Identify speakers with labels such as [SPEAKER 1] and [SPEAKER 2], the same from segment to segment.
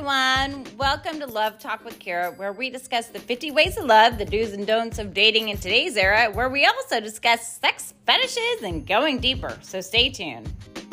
[SPEAKER 1] everyone. Welcome to Love Talk with Kira, where we discuss the 50 ways to love, the do's and don'ts of dating in today's era, where we also discuss sex fetishes and going deeper. So stay tuned.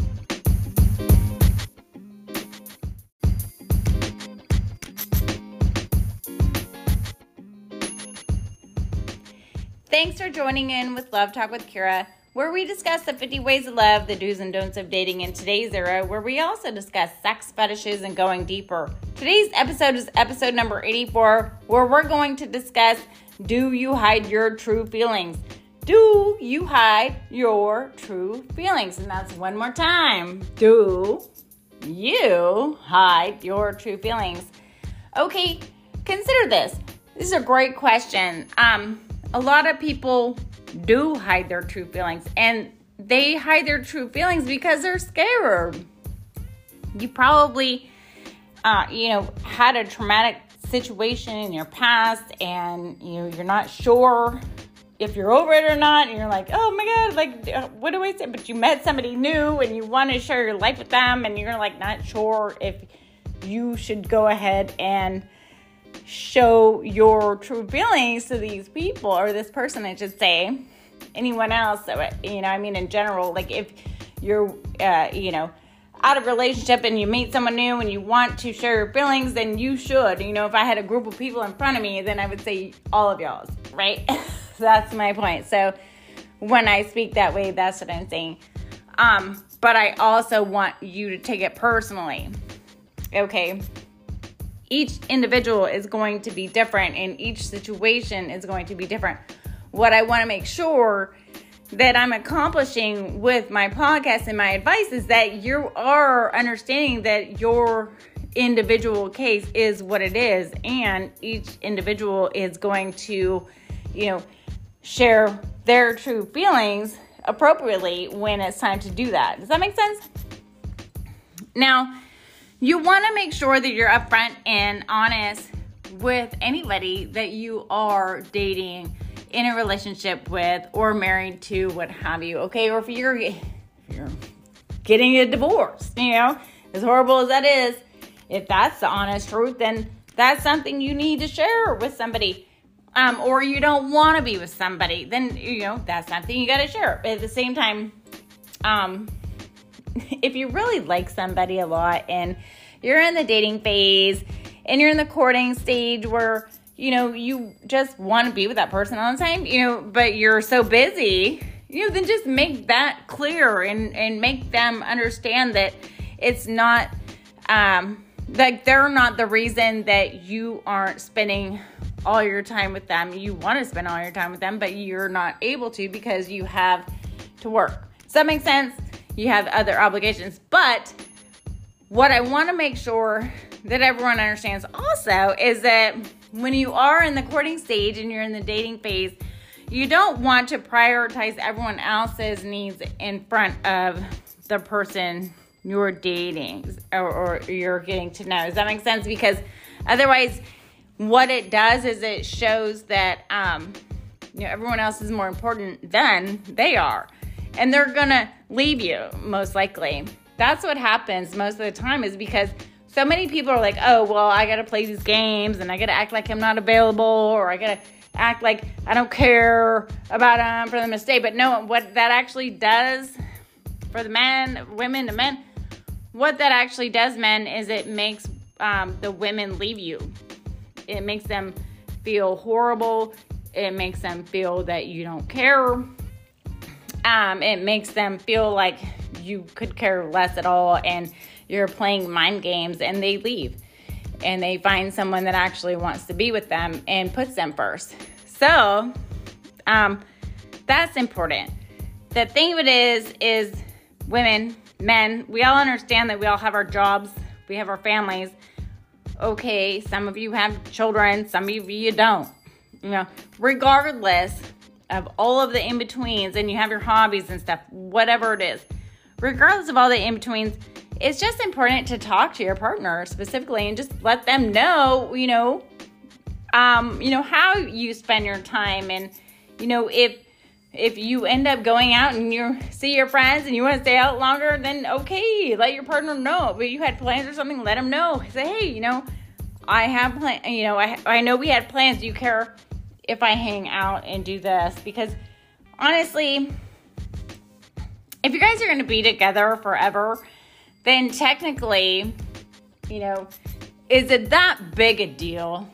[SPEAKER 1] Thanks for joining in with Love Talk with Kira, where we discuss the 50 ways of love, the do's and don'ts of dating in today's era, where we also discuss sex fetishes and going deeper. Today's episode is episode number 84, where we're going to discuss, do you hide your true feelings? Do you hide your true feelings? And that's one more time. Do you hide your true feelings? Okay, consider this. This is a great question. A lot of people do hide their true feelings, and they hide their true feelings because they're scared. You probably, had a traumatic situation in your past, and you're not sure if you're over it or not, and you're like, oh my God, what do I say? But you met somebody new, and you want to share your life with them, and you're not sure if you should go ahead and show your true feelings to these people, or this person, I should say, anyone else, in general, if you're, out of relationship and you meet someone new and you want to share your feelings, then you should. If I had a group of people in front of me, then I would say all of y'all's, right? That's my point. So when I speak that way, that's what I'm saying. But I also want you to take it personally, okay? Each individual is going to be different, and each situation is going to be different. What I want to make sure that I'm accomplishing with my podcast and my advice is that you are understanding that your individual case is what it is, and each individual is going to, share their true feelings appropriately when it's time to do that. Does that make sense? Now, you want to make sure that you're upfront and honest with anybody that you are dating, in a relationship with, or married to, what have you, okay? Or if you're getting a divorce, as horrible as that is, if that's the honest truth, then that's something you need to share with somebody. Or you don't want to be with somebody, then, that's something you got to share. But at the same time, if you really like somebody a lot and you're in the dating phase and you're in the courting stage where, you just want to be with that person all the time, but you're so busy, then just make that clear and make them understand that it's not, they're not the reason that you aren't spending all your time with them. You want to spend all your time with them, but you're not able to because you have to work. Does that make sense? You have other obligations. But what I want to make sure that everyone understands also is that when you are in the courting stage and you're in the dating phase, you don't want to prioritize everyone else's needs in front of the person you're dating or you're getting to know. Does that make sense? Because otherwise, what it does is it shows that everyone else is more important than they are. And they're going to leave you, most likely. That's what happens most of the time, is because so many people are like, oh, well, I got to play these games and I got to act like I'm not available, or I got to act like I don't care about them for them to stay. But no, what that actually does for the women to men, what that actually does, men, is it makes the women leave you. It makes them feel horrible. It makes them feel that you don't care. It makes them feel like you could care less at all and you're playing mind games, and they leave. And they find someone that actually wants to be with them and puts them first. So, that's important. The thing of it is women, men, we all understand that we all have our jobs. We have our families. Okay, some of you have children, some of you don't. Regardless of all of the in-betweens, and you have your hobbies and stuff, whatever it is. Regardless of all the in-betweens, it's just important to talk to your partner specifically and just let them know, how you spend your time, and, if if you end up going out and you see your friends and you want to stay out longer, then okay, let your partner know. But you had plans or something, let them know. Say, hey, I have plans. I know we had plans. Do you care if I hang out and do this? Because honestly, if you guys are going to be together forever, then technically, is it that big a deal?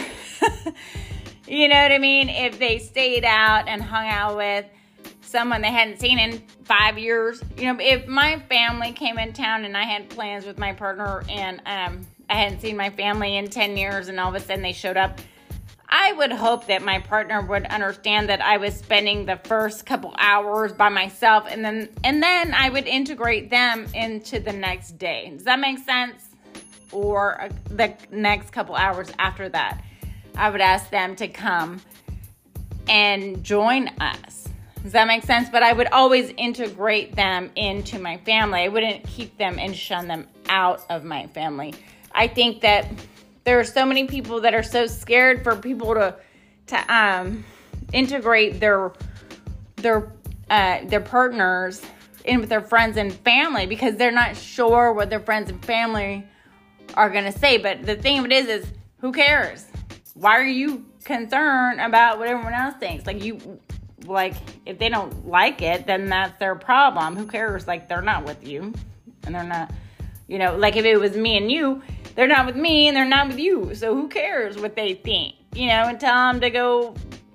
[SPEAKER 1] You know what I mean? If they stayed out and hung out with someone they hadn't seen in 5 years. If my family came in town and I had plans with my partner and I hadn't seen my family in 10 years and all of a sudden they showed up, I would hope that my partner would understand that I was spending the first couple hours by myself and then I would integrate them into the next day. Does that make sense? Or the next couple hours after that, I would ask them to come and join us. Does that make sense? But I would always integrate them into my family. I wouldn't keep them and shun them out of my family. I think that there are so many people that are so scared for people to integrate their partners in with their friends and family because they're not sure what their friends and family are going to say. But the thing of it is who cares? Why are you concerned about what everyone else thinks? If they don't like it, then that's their problem. Who cares? They're not with you. And they're not, if it was me and you, they're not with me and they're not with you. So who cares what they think? And tell them to go,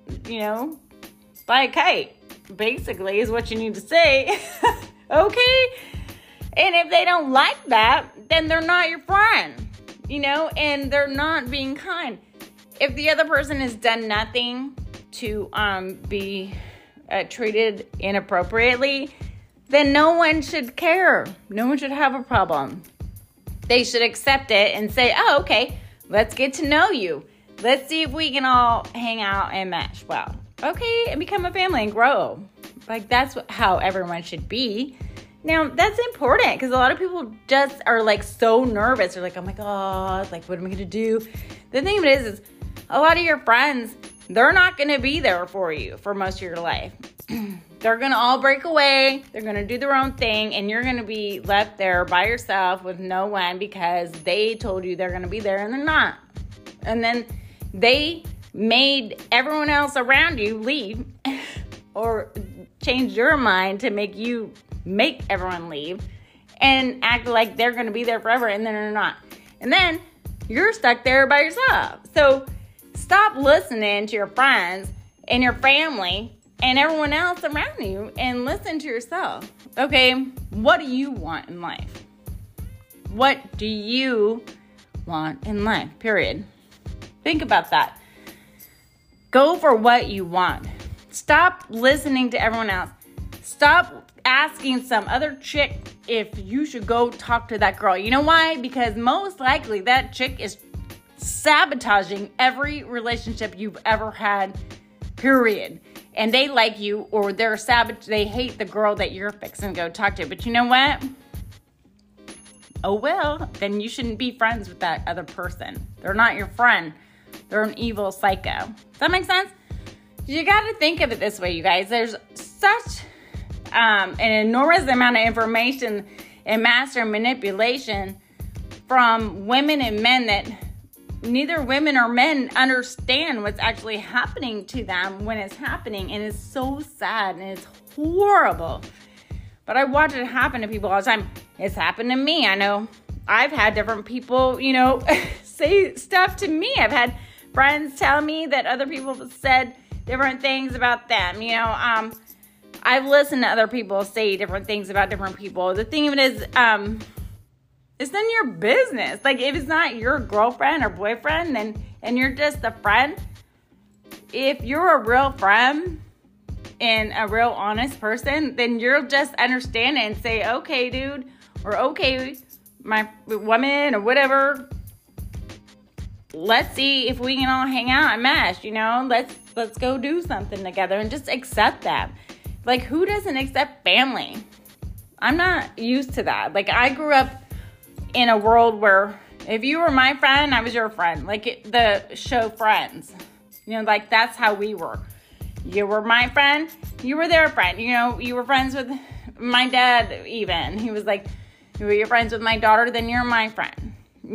[SPEAKER 1] fly a kite, basically, is what you need to say. Okay? And if they don't like that, then they're not your friend, and they're not being kind. If the other person has done nothing to be treated inappropriately, then no one should care. No one should have a problem. They should accept it and say, oh, okay, let's get to know you. Let's see if we can all hang out and mesh well. Okay, and become a family and grow. That's how everyone should be. Now, that's important because a lot of people just are so nervous. They're like, oh my God, what am I going to do? The thing of it is a lot of your friends, they're not going to be there for you for most of your life. They're going to all break away. They're going to do their own thing. And you're going to be left there by yourself with no one because they told you they're going to be there and they're not. And then they made everyone else around you leave or change your mind to make everyone leave and act like they're going to be there forever and then they're not. And then you're stuck there by yourself. So stop listening to your friends and your family and everyone else around you and listen to yourself. Okay, what do you want in life? What do you want in life? Period. Think about that. Go for what you want. Stop listening to everyone else. Stop asking some other chick if you should go talk to that girl. You know why? Because most likely that chick is sabotaging every relationship you've ever had, period. And they like you or they hate the girl that you're fixing to go talk to. But you know what? Oh, well, then you shouldn't be friends with that other person. They're not your friend. They're an evil psycho. Does that make sense? You got to think of it this way, you guys. There's such an enormous amount of information and master manipulation from women and men that neither women or men understand what's actually happening to them when it's happening. And it's so sad and it's horrible. But I watch it happen to people all the time. It's happened to me. I know I've had different people, say stuff to me. I've had friends tell me that other people have said different things about them. I've listened to other people say different things about different people. The thing of it is, it's none of your business. If it's not your girlfriend or boyfriend, and you're just a friend, if you're a real friend and a real honest person, then you'll just understand it and say, okay, dude, or okay, my woman or whatever, let's see if we can all hang out and mesh, let's go do something together and just accept that. Who doesn't accept family? I'm not used to that. I grew up in a world where if you were my friend, I was your friend. The show Friends. That's how we were. You were my friend. You were their friend. You were friends with my dad even. He was like, you're friends with my daughter, then you're my friend.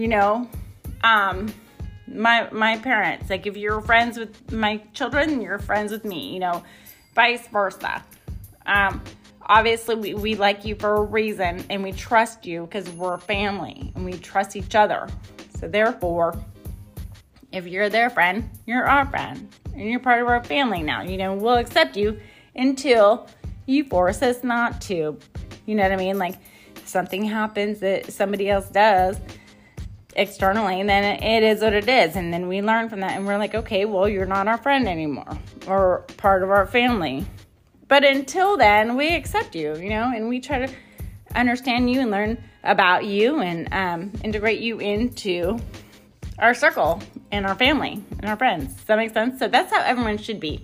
[SPEAKER 1] My parents, like if you're friends with my children, you're friends with me, vice versa. Obviously we like you for a reason, and we trust you because we're family and we trust each other. So therefore, if you're their friend, you're our friend, and you're part of our family now. We'll accept you until you force us not to. You know what I mean? Like if something happens that somebody else does externally, and then it is what it is, and then we learn from that, and we're like, okay, well, you're not our friend anymore or part of our family. But until then, we accept you, and we try to understand you and learn about you and integrate you into our circle and our family and our friends. Does that make sense? So that's how everyone should be.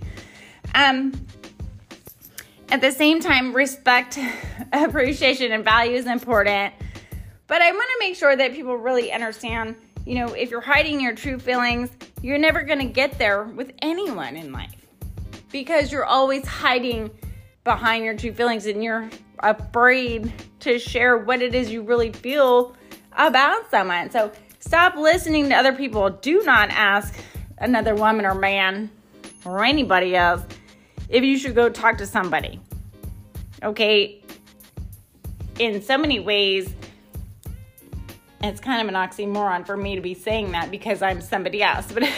[SPEAKER 1] At the same time, respect, appreciation, and value is important. But I want to make sure that people really understand, if you're hiding your true feelings, you're never going to get there with anyone in life, because you're always hiding behind your true feelings and you're afraid to share what it is you really feel about someone. So stop listening to other people. Do not ask another woman or man or anybody else if you should go talk to somebody. Okay? In so many ways, it's kind of an oxymoron for me to be saying that because I'm somebody else. But at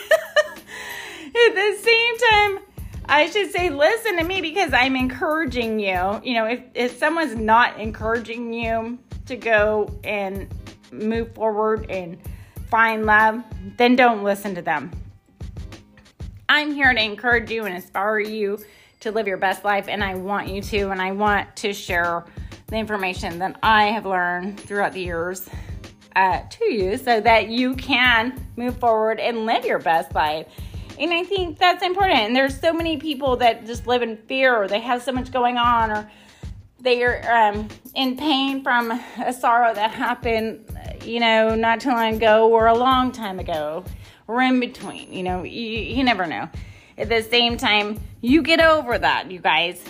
[SPEAKER 1] the same time, I should say listen to me because I'm encouraging you. If someone's not encouraging you to go and move forward and find love, then don't listen to them. I'm here to encourage you and inspire you to live your best life, and I want you to, and I want to share the information that I have learned throughout the years to you so that you can move forward and live your best life. And I think that's important. And there's so many people that just live in fear, or they have so much going on, or they are in pain from a sorrow that happened, not too long ago or a long time ago or in between. You never know. At the same time, you get over that, you guys.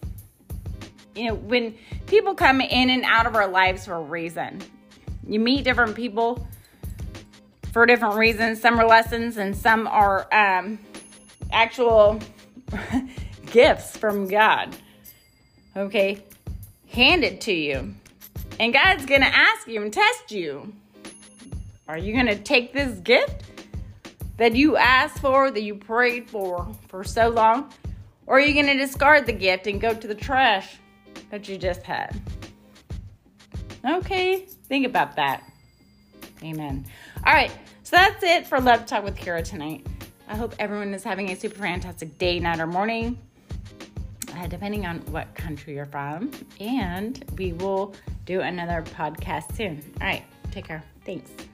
[SPEAKER 1] When people come in and out of our lives for a reason, you meet different people for different reasons. Some are lessons and some are actual gifts from God. Okay? Handed to you. And God's going to ask you and test you. Are you going to take this gift that you asked for, that you prayed for so long? Or are you going to discard the gift and go to the trash that you just had? Okay, think about that. Amen. All right, so that's it for Love Talk with Kira tonight. I hope everyone is having a super fantastic day, night, or morning, depending on what country you're from. And we will do another podcast soon. All right, take care. Thanks.